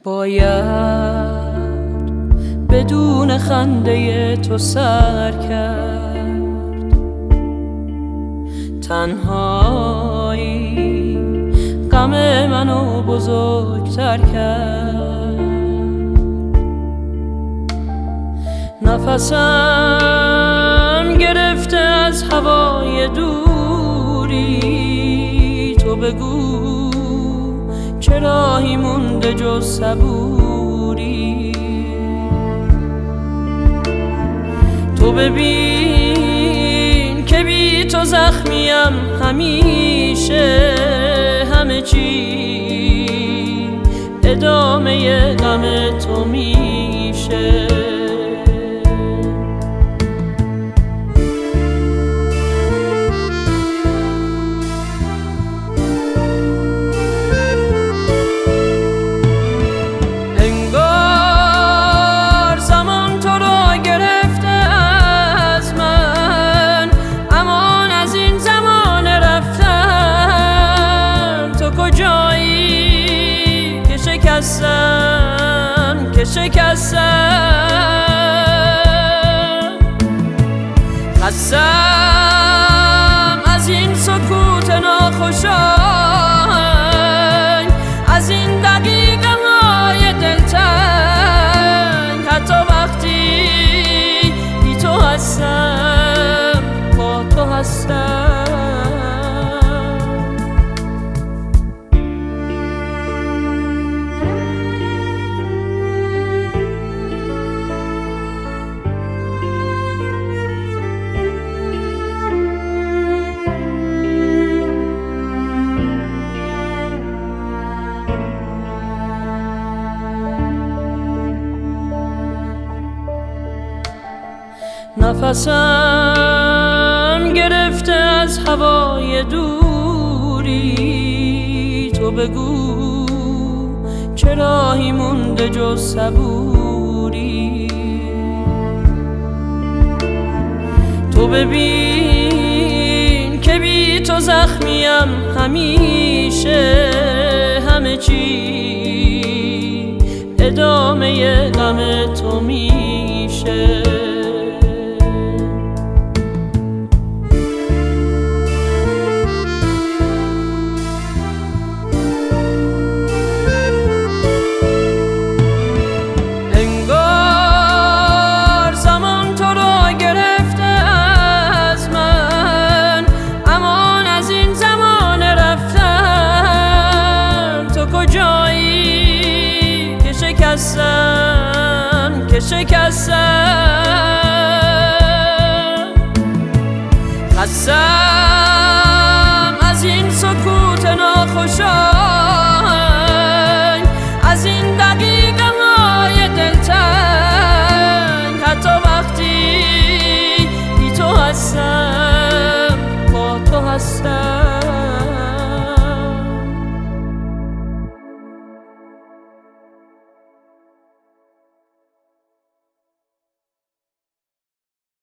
باید بدون خنده تو سر کرد، تنهایی غم منو بزرگتر کرد. نفسم گرفته از هوای دوری، تو بگو چه راهی مونده جز صبوری. تو ببین که بی تو زخمیم همیشه، همه چی ادامه غم تو میشه. شکستم خستم از این سکوت ناخوشایند، از این دقیقه های دلتنگ. حتی وقتی بی تو هستم با تو هستم. نفسم گرفته از هوای دوری، تو بگو چه راهی مونده جز صبوری. تو ببین که بی تو زخمیم همیشه، همه چی ادامه غم تو میشه. که شکستم خستم